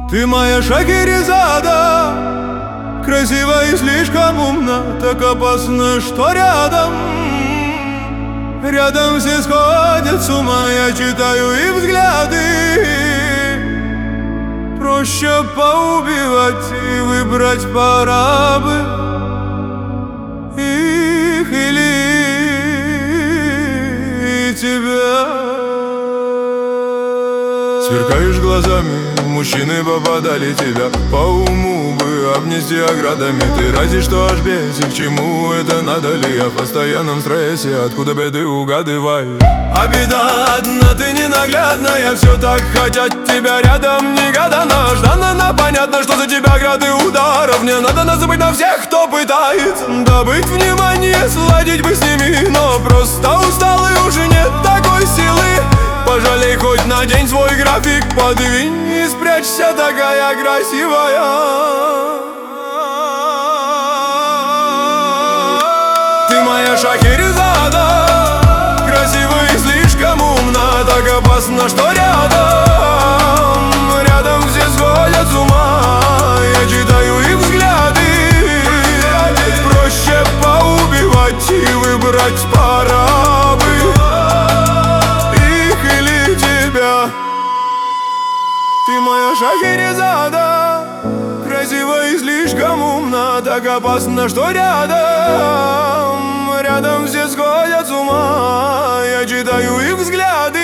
Ты моя Шахерезада, красива и слишком умна, так опасно, что рядом все сходят с ума. Я читаю их взгляды, проще поубивать и выбрать пора бы их или тебя. Сверкаешь глазами, мужчины попадали тебя по уму бы обнести оградами. Ты ради что аж бесит, к чему это надо ли? Я в постоянном стрессе, откуда беды угадываю. А беда одна, ты ненаглядная, все так хотят тебя рядом негаданно. Жданно, понятно, что за тебя грады ударов. Не надо забыть на всех, кто пытается добыть внимание, сладить бы с ними, но просто устал и уже нет такой силы. Пожалей хоть на день свой график, подвинь и спрячься, такая красивая. Ты моя Шахерезада, красива и слишком умна, так опасно, что рядом все сходят с ума. Я читаю их взгляды, проще поубивать и выбрать пора бы. Ты моя Шахерезада, красива и слишком умна, так опасно, что рядом все сходят с ума. Я читаю их взгляды,